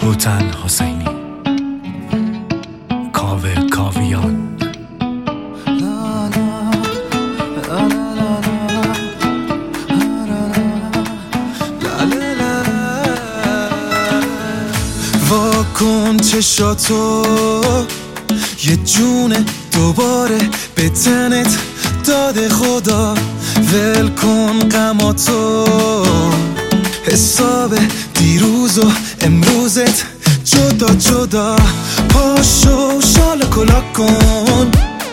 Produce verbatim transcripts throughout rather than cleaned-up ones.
هوتن حسینی، کاوه کاویان. واکن چشاتو، یه جون دوباره به تنت داده خدا. ول کن غماتو، حساب دیروز و امروزت جدا جدا. پاشو شال کلاک کن،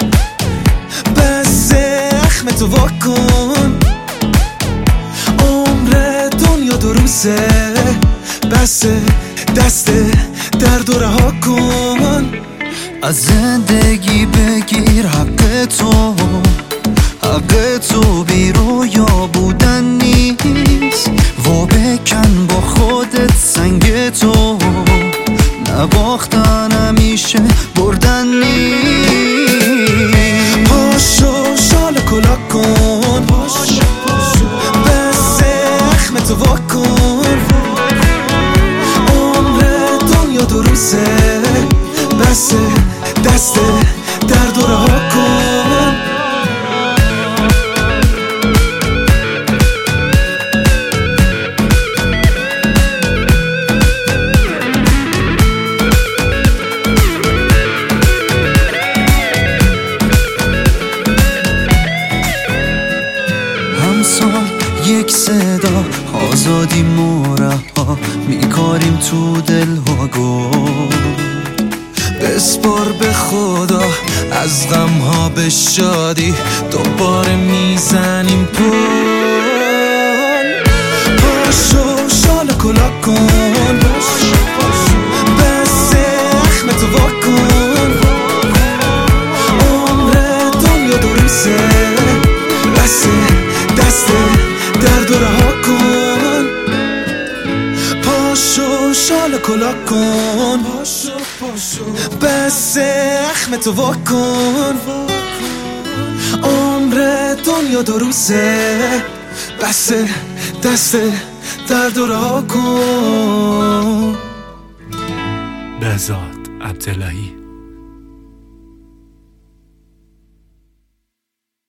بس اخمتو واکن. عمر دنیا دو روزه، بس دست درد و رها کن. از زندگی بگیر حق تو، حق تو بی رویا بودن نیست. و بکن با خودت سنگ تو، نباختن همیشه بردن نیست. پاشو شال کلاک کن، بس اخمتو واکن. عمر دنیا دو روزه، بس دست درد و رها کن. همسال یک صدا، آزادی مرها، میکاریم تو دلها گل. بسپار به خدا، از غمها به شادی دوباره میزنیم پل. پاشو شال کلاک کن، بس اخمتو واکن. عمر دنیا دو روزه، بس دست درد و رها کن. پاشو شال کلاک کن، بس اخمتو واکن. عمر دنیا دو روزه، بس دست درد و رها کن. بهزاد عبداللهی.